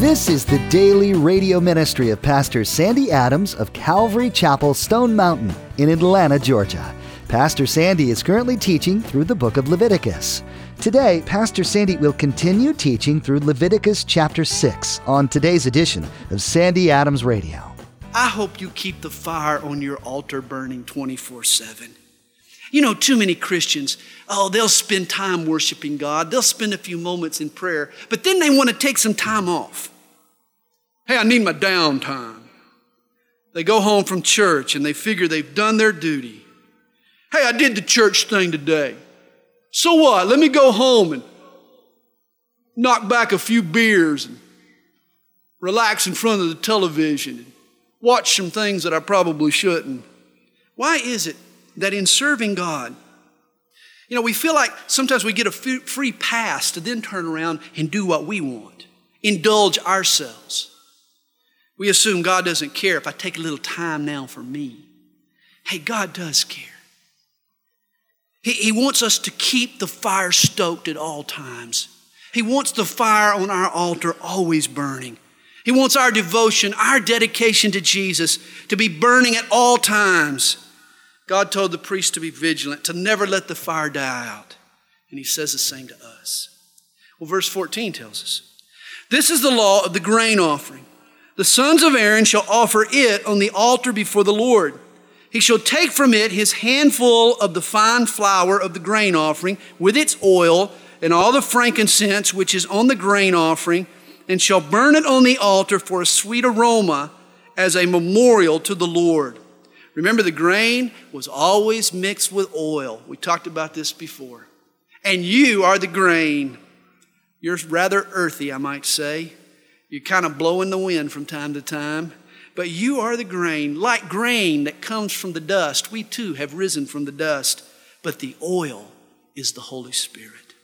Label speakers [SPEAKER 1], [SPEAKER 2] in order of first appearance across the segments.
[SPEAKER 1] This is the daily radio ministry of Pastor Sandy Adams of Calvary Chapel, Stone Mountain in Atlanta, Georgia. Pastor Sandy is currently teaching through the book of Leviticus. Today, Pastor Sandy will continue teaching through Leviticus chapter 6 on today's edition of Sandy Adams Radio.
[SPEAKER 2] I hope you keep the fire on your altar burning 24/7. You know, too many Christians, they'll spend time worshiping God. They'll spend a few moments in prayer, but then they want to take some time off. Hey, I need my downtime. They go home from church and they figure they've done their duty. Hey, I did the church thing today. So what? Let me go home and knock back a few beers and relax in front of the television and watch some things that I probably shouldn't. Why is it that in serving God, we feel like sometimes we get a free pass to then turn around and do what we want, indulge ourselves. We assume God doesn't care if I take a little time now for me. Hey, God does care. He wants us to keep the fire stoked at all times. He wants the fire on our altar always burning. He wants our devotion, our dedication to Jesus to be burning at all times. God told the priest to be vigilant, to never let the fire die out. And he says the same to us. Well, verse 14 tells us, "This is the law of the grain offering. The sons of Aaron shall offer it on the altar before the Lord. He shall take from it his handful of the fine flour of the grain offering with its oil and all the frankincense which is on the grain offering, and shall burn it on the altar for a sweet aroma as a memorial to the Lord." Remember, the grain was always mixed with oil. We talked about this before. And you are the grain. You're rather earthy, I might say. You kind of blow in the wind from time to time. But you are the grain, like grain that comes from the dust. We too have risen from the dust. But the oil is the Holy Spirit.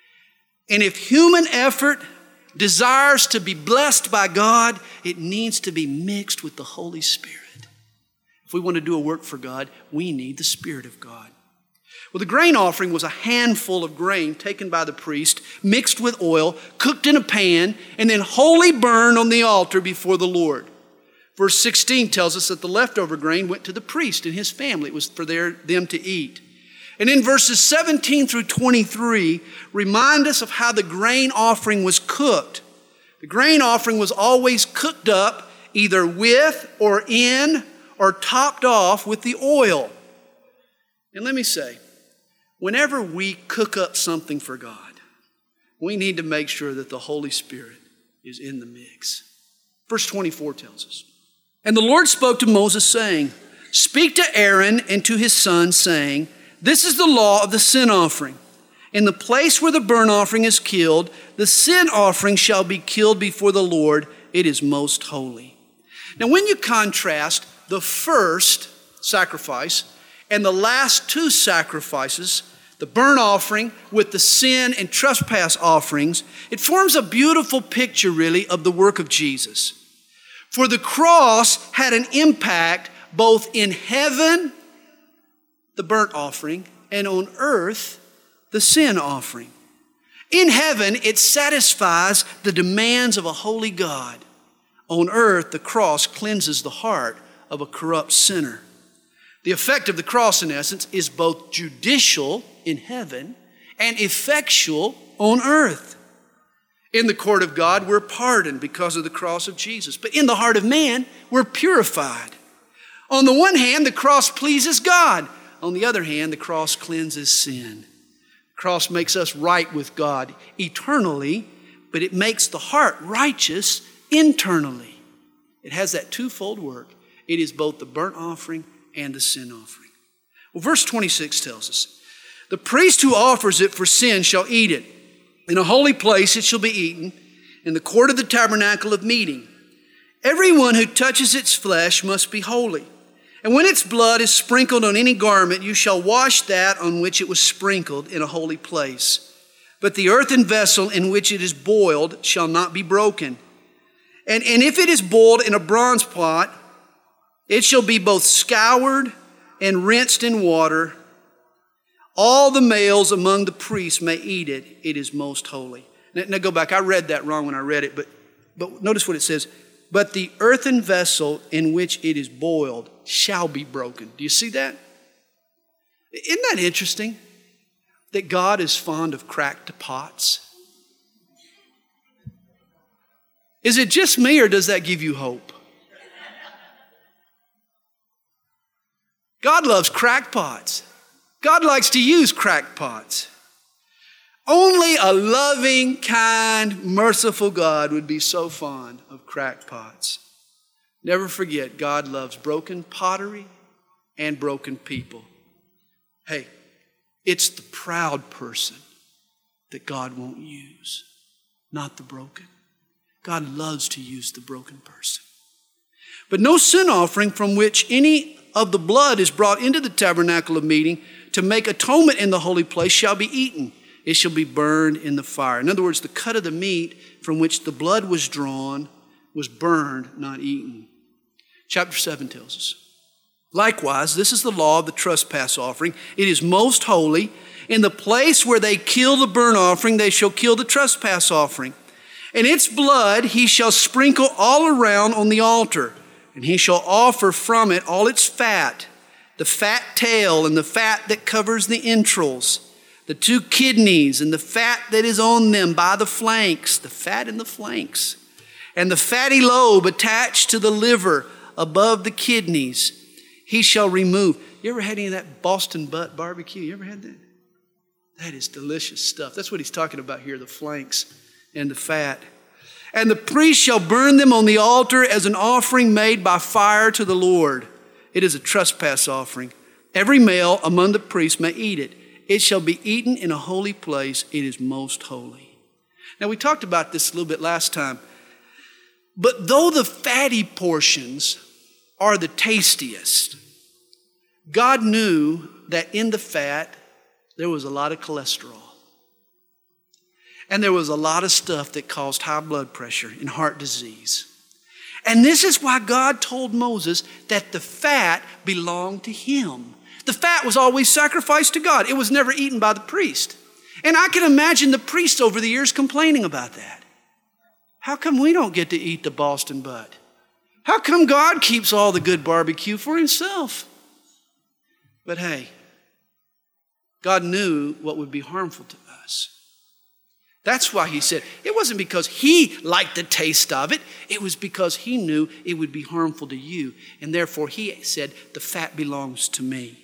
[SPEAKER 2] And if human effort desires to be blessed by God, it needs to be mixed with the Holy Spirit. If we want to do a work for God, we need the Spirit of God. Well, the grain offering was a handful of grain taken by the priest, mixed with oil, cooked in a pan, and then wholly burned on the altar before the Lord. Verse 16 tells us that the leftover grain went to the priest and his family. It was for them to eat. And in verses 17 through 23, remind us of how the grain offering was cooked. The grain offering was always cooked up either with or in or topped off with the oil. And let me say, whenever we cook up something for God, we need to make sure that the Holy Spirit is in the mix. Verse 24 tells us, "And the Lord spoke to Moses, saying, Speak to Aaron and to his sons, saying, This is the law of the sin offering. In the place where the burnt offering is killed, the sin offering shall be killed before the Lord. It is most holy." Now, when you contrast the first sacrifice and the last two sacrifices, the burnt offering with the sin and trespass offerings, it forms a beautiful picture, really, of the work of Jesus. For the cross had an impact both in heaven, the burnt offering, and on earth, the sin offering. In heaven, it satisfies the demands of a holy God. On earth, the cross cleanses the heart of a corrupt sinner. The effect of the cross, in essence, is both judicial in heaven and effectual on earth. In the court of God, we're pardoned because of the cross of Jesus. But in the heart of man, we're purified. On the one hand, the cross pleases God. On the other hand, the cross cleanses sin. The cross makes us right with God eternally, but it makes the heart righteous internally. It has that twofold work. It is both the burnt offering and the sin offering. Well, verse 26 tells us, "The priest who offers it for sin shall eat it. In a holy place it shall be eaten, in the court of the tabernacle of meeting. Everyone who touches its flesh must be holy. And when its blood is sprinkled on any garment, you shall wash that on which it was sprinkled in a holy place. But the earthen vessel in which it is boiled shall not be broken. And if it is boiled in a bronze pot, it shall be both scoured and rinsed in water. All the males among the priests may eat it. It is most holy." Now go back. I read that wrong when I read it, but But notice what it says. But the earthen vessel in which it is boiled shall be broken. Do you see that? Isn't that interesting? That God is fond of cracked pots? Is it just me, or does that give you hope? God loves cracked pots. God likes to use cracked pots. Only a loving, kind, merciful God would be so fond of cracked pots. Never forget, God loves broken pottery and broken people. Hey, it's the proud person that God won't use, not the broken. God loves to use the broken person. But no sin offering from which any of the blood is brought into the tabernacle of meeting to make atonement in the holy place shall be eaten. It shall be burned in the fire. In other words, the cut of the meat from which the blood was drawn was burned, not eaten. Chapter 7 tells us. Likewise, this is the law of the trespass offering. It is most holy. In the place where they kill the burnt offering, they shall kill the trespass offering. And its blood he shall sprinkle all around on the altar. And he shall offer from it all its fat, the fat tail and the fat that covers the entrails, the 2 kidneys and the fat that is on them by the flanks, the fat in the flanks, and the fatty lobe attached to the liver above the kidneys, he shall remove. You ever had any of that Boston butt barbecue? You ever had that? That is delicious stuff. That's what he's talking about here, the flanks and the fat. And the priest shall burn them on the altar as an offering made by fire to the Lord. It is a trespass offering. Every male among the priests may eat it. It shall be eaten in a holy place. It is most holy. Now, we talked about this a little bit last time. But though the fatty portions are the tastiest, God knew that in the fat there was a lot of cholesterol. And there was a lot of stuff that caused high blood pressure and heart disease. And this is why God told Moses that the fat belonged to him. The fat was always sacrificed to God. It was never eaten by the priest. And I can imagine the priests over the years complaining about that. How come we don't get to eat the Boston butt? How come God keeps all the good barbecue for himself? But hey, God knew what would be harmful to us. That's why he said, it wasn't because he liked the taste of it. It was because he knew it would be harmful to you. And therefore he said, the fat belongs to me.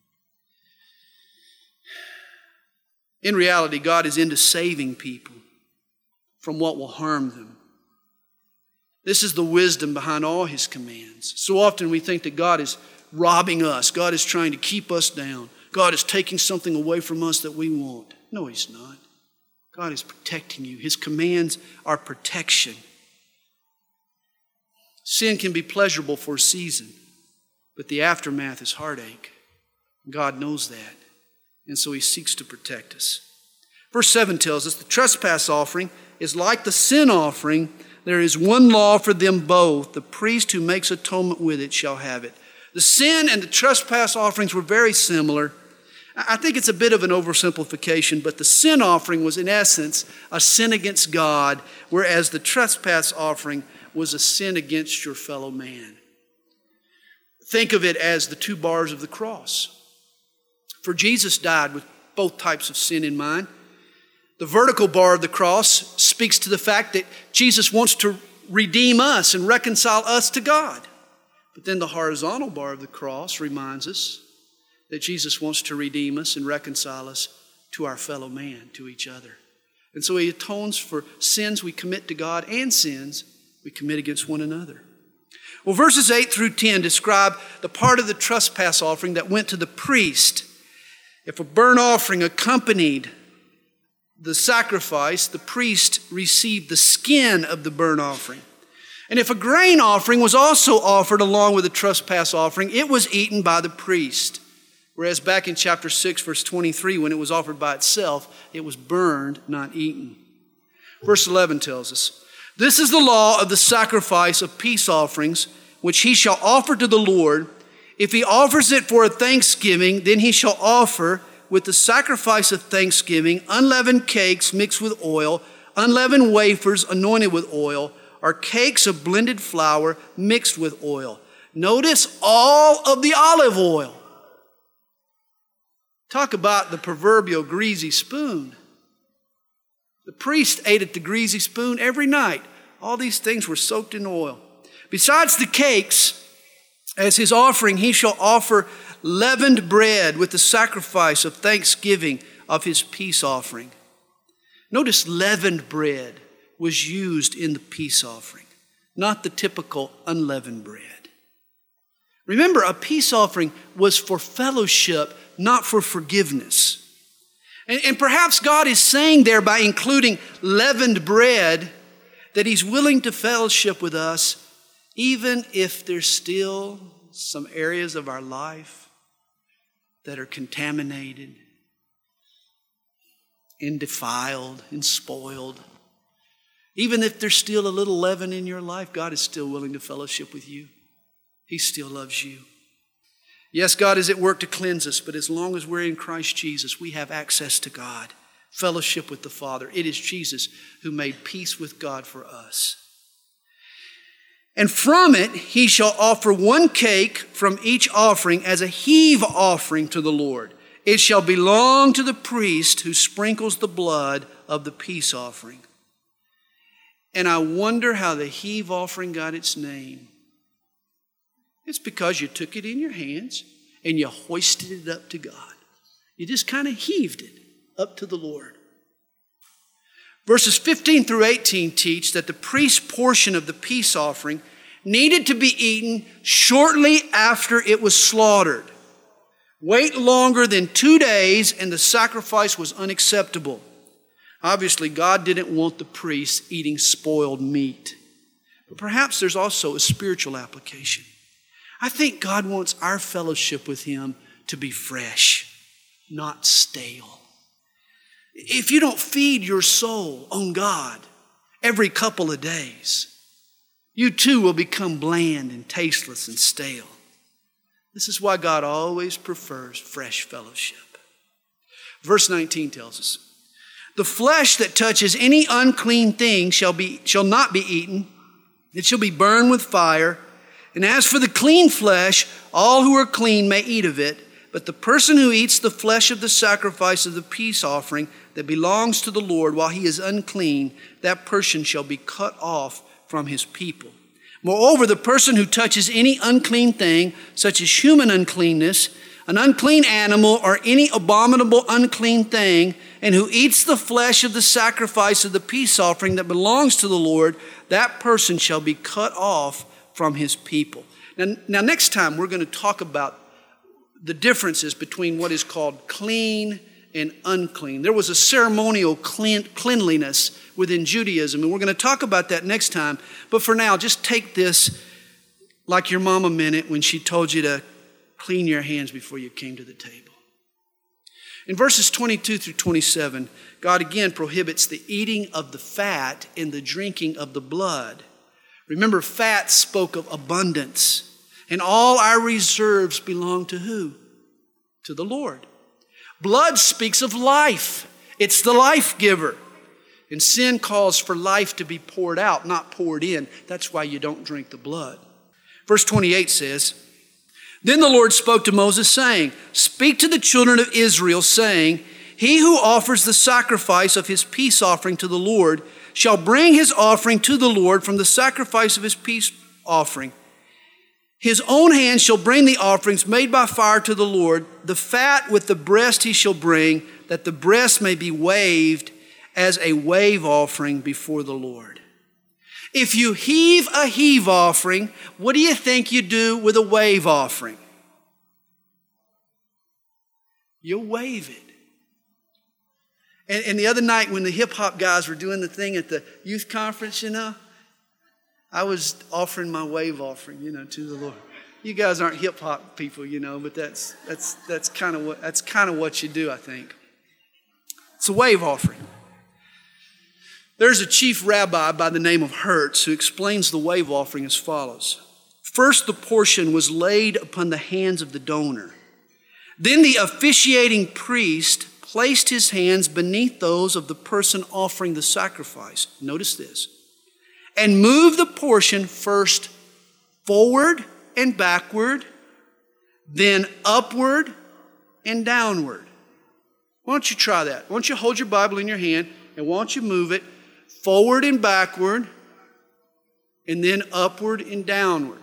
[SPEAKER 2] In reality, God is into saving people from what will harm them. This is the wisdom behind all his commands. So often we think that God is robbing us. God is trying to keep us down. God is taking something away from us that we want. No, he's not. God is protecting you. His commands are protection. Sin can be pleasurable for a season, but the aftermath is heartache. God knows that, and so he seeks to protect us. Verse 7 tells us the trespass offering is like the sin offering. There is one law for them both. The priest who makes atonement with it shall have it. The sin and the trespass offerings were very similar. I think it's a bit of an oversimplification, but the sin offering was in essence a sin against God, whereas the trespass offering was a sin against your fellow man. Think of it as the 2 bars of the cross. For Jesus died with both types of sin in mind. The vertical bar of the cross speaks to the fact that Jesus wants to redeem us and reconcile us to God. But then the horizontal bar of the cross reminds us that Jesus wants to redeem us and reconcile us to our fellow man, to each other. And so he atones for sins we commit to God and sins we commit against one another. Well, verses 8 through 10 describe the part of the trespass offering that went to the priest. If a burnt offering accompanied the sacrifice, the priest received the skin of the burnt offering. And if a grain offering was also offered along with the trespass offering, it was eaten by the priest. Whereas back in chapter 6, verse 23, when it was offered by itself, it was burned, not eaten. Verse 11 tells us, this is the law of the sacrifice of peace offerings, which he shall offer to the Lord. If he offers it for a thanksgiving, then he shall offer with the sacrifice of thanksgiving unleavened cakes mixed with oil, unleavened wafers anointed with oil, are cakes of blended flour mixed with oil. Notice all of the olive oil. Talk about the proverbial greasy spoon. The priest ate at the greasy spoon every night. All these things were soaked in oil. Besides the cakes, as his offering, he shall offer leavened bread with the sacrifice of thanksgiving of his peace offering. Notice leavened bread was used in the peace offering, not the typical unleavened bread. Remember, a peace offering was for fellowship, not for forgiveness. And perhaps God is saying there by including leavened bread that he's willing to fellowship with us even if there's still some areas of our life that are contaminated and defiled and spoiled. Even if there's still a little leaven in your life, God is still willing to fellowship with you. He still loves you. Yes, God is at work to cleanse us, but as long as we're in Christ Jesus, we have access to God, fellowship with the Father. It is Jesus who made peace with God for us. And from it he shall offer one cake from each offering as a heave offering to the Lord. It shall belong to the priest who sprinkles the blood of the peace offering. And I wonder how the heave offering got its name. It's because you took it in your hands and you hoisted it up to God. You just kind of heaved it up to the Lord. Verses 15 through 18 teach that the priest's portion of the peace offering needed to be eaten shortly after it was slaughtered. Wait longer than 2 days and the sacrifice was unacceptable. Obviously, God didn't want the priests eating spoiled meat. But perhaps there's also a spiritual application. I think God wants our fellowship with him to be fresh, not stale. If you don't feed your soul on God every couple of days, you too will become bland and tasteless and stale. This is why God always prefers fresh fellowship. Verse 19 tells us, the flesh that touches any unclean thing shall not be eaten. It shall be burned with fire. And as for the clean flesh, all who are clean may eat of it. But the person who eats the flesh of the sacrifice of the peace offering that belongs to the Lord while he is unclean, that person shall be cut off from his people. Moreover, the person who touches any unclean thing, such as human uncleanness, an unclean animal, or any abominable unclean thing, and who eats the flesh of the sacrifice of the peace offering that belongs to the Lord, that person shall be cut off from his people. Now next time we're going to talk about the differences between what is called clean and unclean. There was a ceremonial cleanliness within Judaism, and we're going to talk about that next time. But for now, just take this like your mama meant it when she told you to clean your hands before you came to the table. In verses 22 through 27, God again prohibits the eating of the fat and the drinking of the blood. Remember, fat spoke of abundance, and all our reserves belong to who? To the Lord. Blood speaks of life. It's the life giver. And sin calls for life to be poured out, not poured in. That's why you don't drink the blood. Verse 28 says, then the Lord spoke to Moses, saying, speak to the children of Israel, saying, he who offers the sacrifice of his peace offering to the Lord shall bring his offering to the Lord from the sacrifice of his peace offering. His own hand shall bring the offerings made by fire to the Lord. The fat with the breast he shall bring, that the breast may be waved as a wave offering before the Lord. If you heave a heave offering, what do you think you do with a wave offering? You wave it. And the other night when the hip hop guys were doing the thing at the youth conference, I was offering my wave offering, to the Lord. You guys aren't hip hop people, but that's kind of what you do, I think. It's a wave offering. There's a chief rabbi by the name of Hertz who explains the wave offering as follows. First, the portion was laid upon the hands of the donor. Then the officiating priest placed his hands beneath those of the person offering the sacrifice. Notice this. and move the portion first forward and backward, then upward and downward. Why don't you try that? Why don't you hold your Bible in your hand and why don't you move it forward and backward and then upward and downward.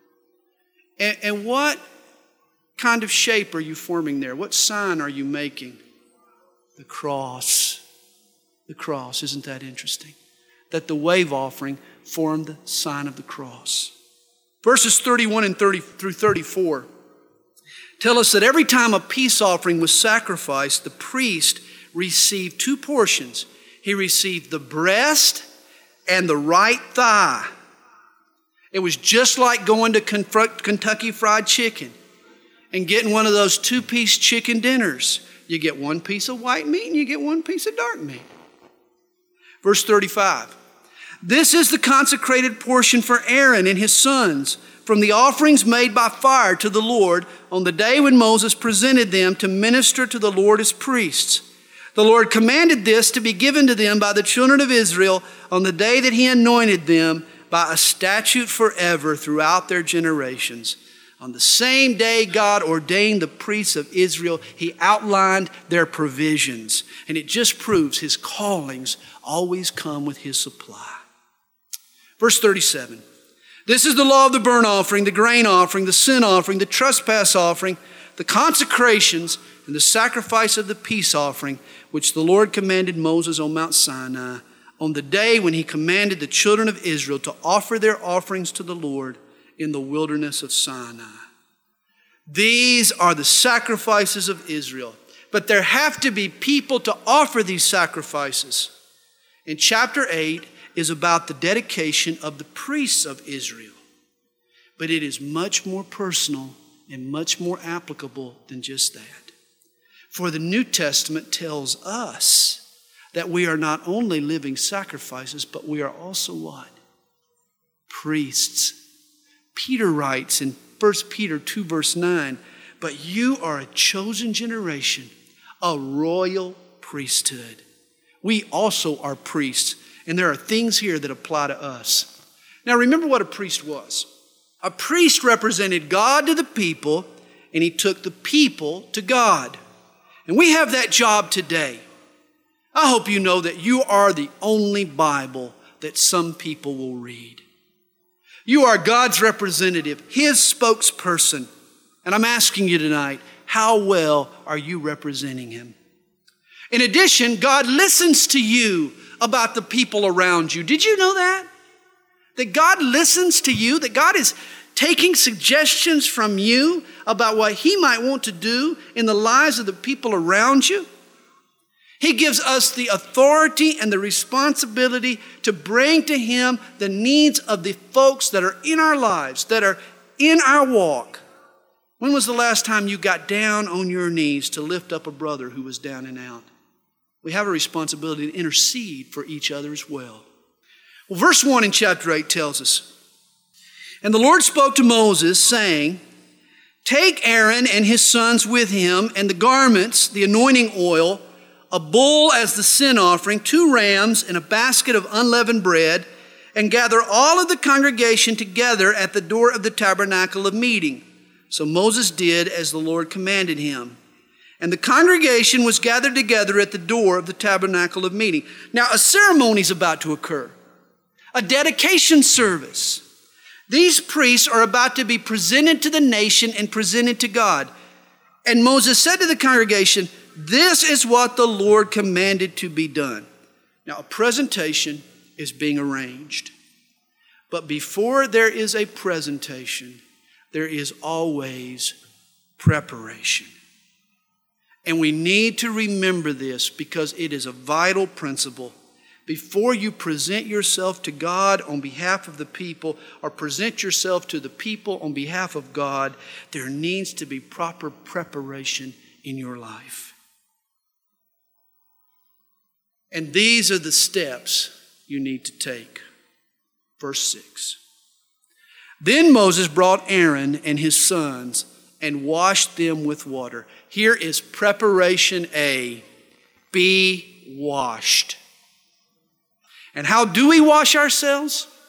[SPEAKER 2] And what kind of shape are you forming there? What sign are you making? The cross. The cross. Isn't that interesting? That the wave offering formed the sign of the cross. Verses 31 and 30 through 34 tell us that every time a peace offering was sacrificed, the priest received two portions. He received the breast and the right thigh. It was just like going to Kentucky Fried Chicken and getting one of those two-piece chicken dinners. You get one piece of white meat and you get one piece of dark meat. Verse 35. This is the consecrated portion for Aaron and his sons from the offerings made by fire to the Lord on the day when Moses presented them to minister to the Lord as priests. The Lord commanded this to be given to them by the children of Israel on the day that he anointed them by a statute forever throughout their generations. On the same day God ordained the priests of Israel, he outlined their provisions. And it just proves his callings always come with his supply. Verse 37. This is the law of the burnt offering, the grain offering, the sin offering, the trespass offering, the consecrations, and the sacrifice of the peace offering, which the Lord commanded Moses on Mount Sinai, on the day when he commanded the children of Israel to offer their offerings to the Lord in the wilderness of Sinai. These are the sacrifices of Israel. But there have to be people to offer these sacrifices. In chapter 8 is about the dedication of the priests of Israel. But it is much more personal and much more applicable than just that. For the New Testament tells us that we are not only living sacrifices, but we are also what? Priests. Peter writes in 1 Peter 2 verse 9, but you are a chosen generation, a royal priesthood. We also are priests, and there are things here that apply to us. Now remember what a priest was. A priest represented God to the people, and he took the people to God. And we have that job today. I hope you know that you are the only Bible that some people will read. You are God's representative, his spokesperson. And I'm asking you tonight, how well are you representing him? In addition, God listens to you about the people around you. Did you know that? That God listens to you, that God is taking suggestions from you about what he might want to do in the lives of the people around you. He gives us the authority and the responsibility to bring to him the needs of the folks that are in our lives, that are in our walk. When was the last time you got down on your knees to lift up a brother who was down and out? We have a responsibility to intercede for each other as well. Well, verse 1 in chapter 8 tells us, and the Lord spoke to Moses, saying, take Aaron and his sons with him, and the garments, the anointing oil, a bull as the sin offering, 2 rams, and a basket of unleavened bread, and gather all of the congregation together at the door of the tabernacle of meeting. So Moses did as the Lord commanded him. And the congregation was gathered together at the door of the tabernacle of meeting. Now a ceremony is about to occur, a dedication service. These priests are about to be presented to the nation and presented to God. And Moses said to the congregation, this is what the Lord commanded to be done. Now, a presentation is being arranged. But before there is a presentation, there is always preparation. And we need to remember this because it is a vital principle. Before you present yourself to God on behalf of the people or present yourself to the people on behalf of God, there needs to be proper preparation in your life. And these are the steps you need to take. Verse 6. Then Moses brought Aaron and his sons and washed them with water. Here is preparation A. Be washed. And how do we wash ourselves?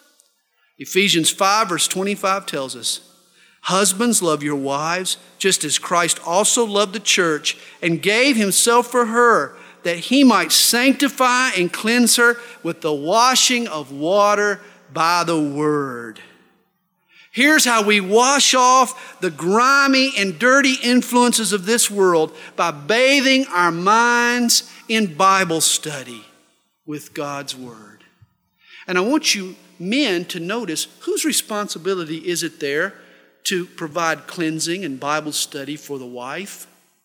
[SPEAKER 2] Ephesians 5 verse 25 tells us, "Husbands, love your wives, just as Christ also loved the church and gave himself for her, that he might sanctify and cleanse her with the washing of water by the word." Here's how we wash off the grimy and dirty influences of this world: by bathing our minds in Bible study with God's word. And I want you men to notice, whose responsibility is it there to provide cleansing and Bible study for the wife?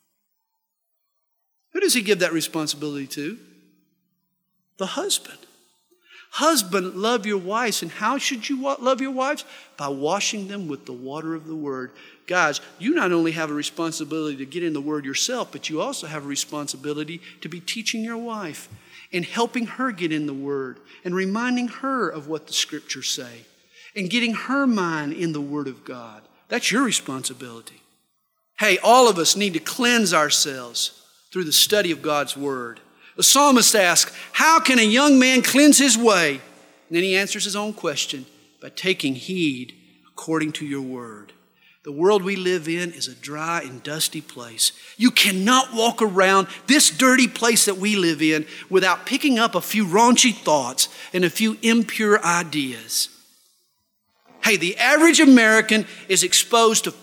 [SPEAKER 2] Who does he give that responsibility to? The husband. Husband, love your wives. And how should you love your wives? By washing them with the water of the word. Guys, you not only have a responsibility to get in the word yourself, but you also have a responsibility to be teaching your wife and helping her get in the word and reminding her of what the scriptures say and getting her mind in the word of God. That's your responsibility. Hey, all of us need to cleanse ourselves through the study of God's word. The psalmist asks, how can a young man cleanse his way? And then he answers his own question, by taking heed according to your word. The world we live in is a dry and dusty place. You cannot walk around this dirty place that we live in without picking up a few raunchy thoughts and a few impure ideas. Hey, the average American is exposed to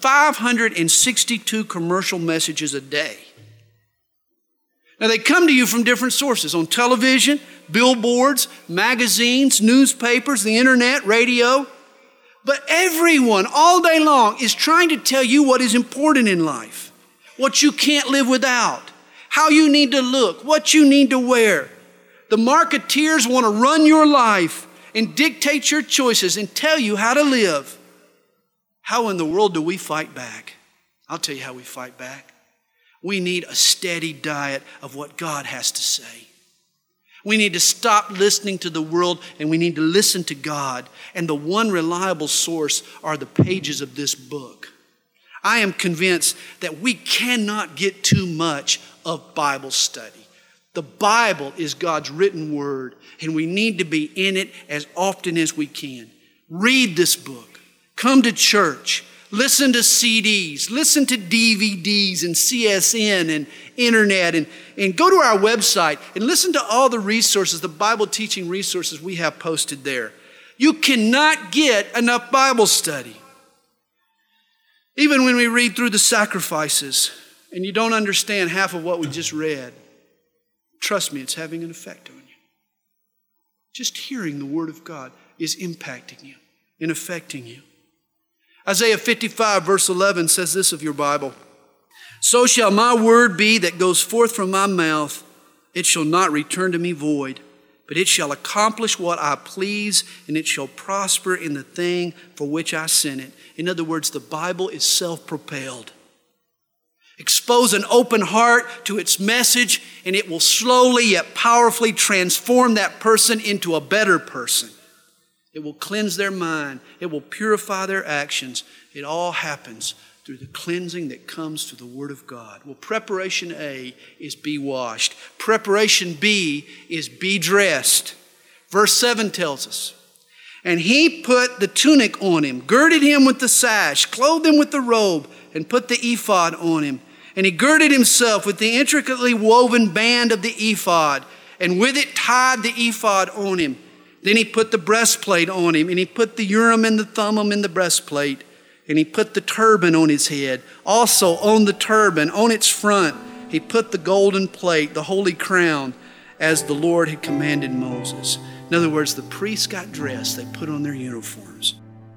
[SPEAKER 2] 562 commercial messages a day. Now, they come to you from different sources: on television, billboards, magazines, newspapers, the internet, radio. But everyone all day long is trying to tell you what is important in life, what you can't live without, how you need to look, what you need to wear. The marketeers want to run your life and dictate your choices and tell you how to live. How in the world do we fight back? I'll tell you how we fight back. We need a steady diet of what God has to say. We need to stop listening to the world and we need to listen to God. And the one reliable source are the pages of this book. I am convinced that we cannot get too much of Bible study. The Bible is God's written word, and we need to be in it as often as we can. Read this book. Come to church. Listen to CDs, listen to DVDs and CSN and internet, and go to our website and listen to all the resources, the Bible teaching resources we have posted there. You cannot get enough Bible study. Even when we read through the sacrifices and you don't understand half of what we just read, trust me, it's having an effect on you. Just hearing the Word of God is impacting you and affecting you. Isaiah 55 verse 11 says this of your Bible: "So shall my word be that goes forth from my mouth. It shall not return to me void, but it shall accomplish what I please, and it shall prosper in the thing for which I sent it." In other words, the Bible is self-propelled. Expose an open heart to its message, and it will slowly yet powerfully transform that person into a better person. It will cleanse their mind. It will purify their actions. It all happens through the cleansing that comes through the Word of God. Well, preparation A is be washed. Preparation B is be dressed. Verse 7 tells us, "And he put the tunic on him, girded him with the sash, clothed him with the robe, and put the ephod on him. And he girded himself with the intricately woven band of the ephod, and with it tied the ephod on him. Then he put the breastplate on him, and he put the Urim and the Thummim in the breastplate, and he put the turban on his head. Also on the turban, on its front, he put the golden plate, the holy crown, as the Lord had commanded Moses." In other words, the priests got dressed. They put on their uniforms.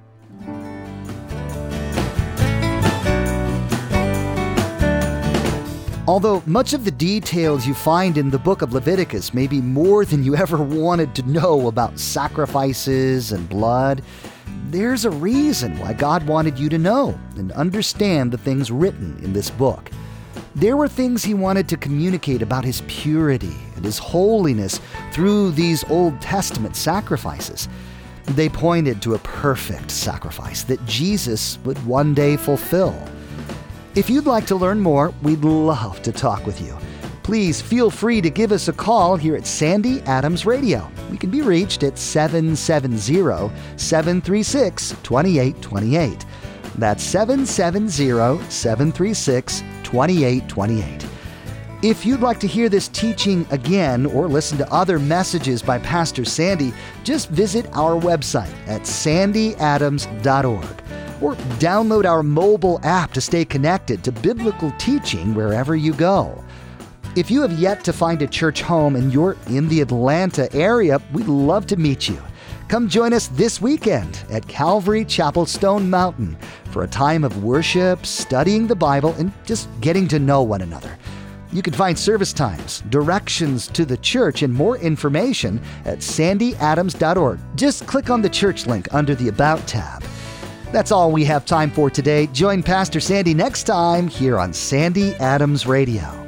[SPEAKER 1] Although much of the details you find in the book of Leviticus may be more than you ever wanted to know about sacrifices and blood, there's a reason why God wanted you to know and understand the things written in this book. There were things He wanted to communicate about His purity and His holiness through these Old Testament sacrifices. They pointed to a perfect sacrifice that Jesus would one day fulfill. If you'd like to learn more, we'd love to talk with you. Please feel free to give us a call here at Sandy Adams Radio. We can be reached at 770-736-2828. That's 770-736-2828. If you'd like to hear this teaching again or listen to other messages by Pastor Sandy, just visit our website at sandyadams.org or download our mobile app to stay connected to biblical teaching wherever you go. If you have yet to find a church home and you're in the Atlanta area, we'd love to meet you. Come join us this weekend at Calvary Chapel Stone Mountain for a time of worship, studying the Bible, and just getting to know one another. You can find service times, directions to the church, and more information at sandyadams.org. Just click on the church link under the About tab. That's all we have time for today. Join Pastor Sandy next time here on Sandy Adams Radio.